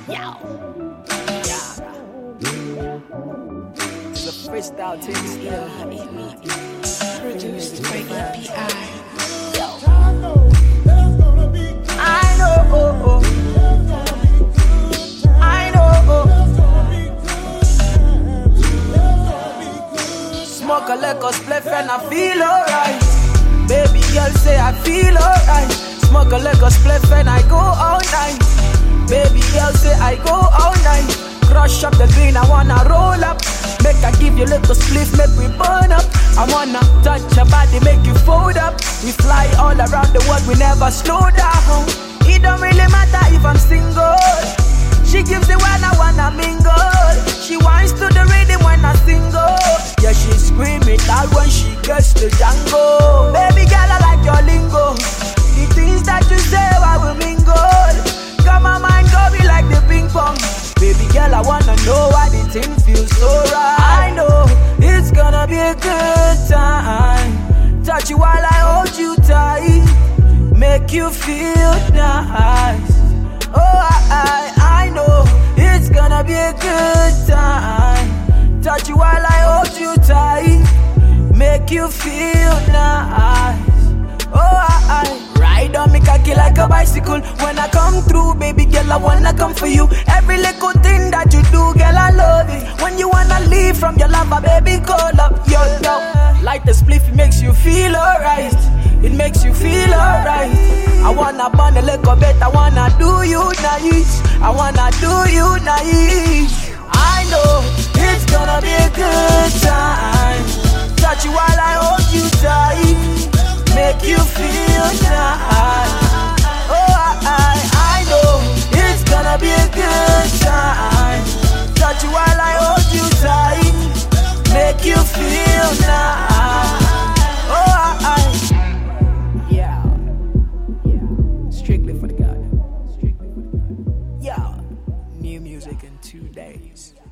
It's a freestyle team still. Produced by EPI. I know. Smoke a liquor spliff and I feel alright. Baby girl say I feel alright. Smoke a liquor spliff and I go all night. Baby girl say I go all night. Crush up the green, I wanna roll up. Make I give you little spliff, make we burn up. I wanna touch your body, make you fold up. We fly all around the world, we never slow down. It don't really matter if I'm single. She gives it when I wanna mingle. She whines to the rhythm when I single. Yeah, she scream it out when she gets the Django. Baby girl, I like your lingo. The things that you say, I will mingle. Got my mind going like the ping pong. Baby girl, I wanna know why the thing feels so right. I know it's gonna be a good time. Touch you while I hold you tight. Make you feel nice. Oh, I know it's gonna be a good time. Touch you while I hold you tight. Make you feel nice. Oh, I ride on me cocky like a bicycle. When I come through, baby girl, I wanna come for you. Every little thing that you do, girl, I love it. When you wanna leave from your lover, baby, call up, yo. Like the spliff, it makes you feel alright. It makes you feel alright. I wanna burn a little bit, I wanna do you nice. I wanna do you nice. I know it's gonna be a good time. Touch you while I hold you tight. Make you feel nice. Oh, I know it's gonna be a good time. Touch you while I hold you tight. Make you feel nice. Oh, yeah. Strictly for the God. Yeah. New music in 2 days.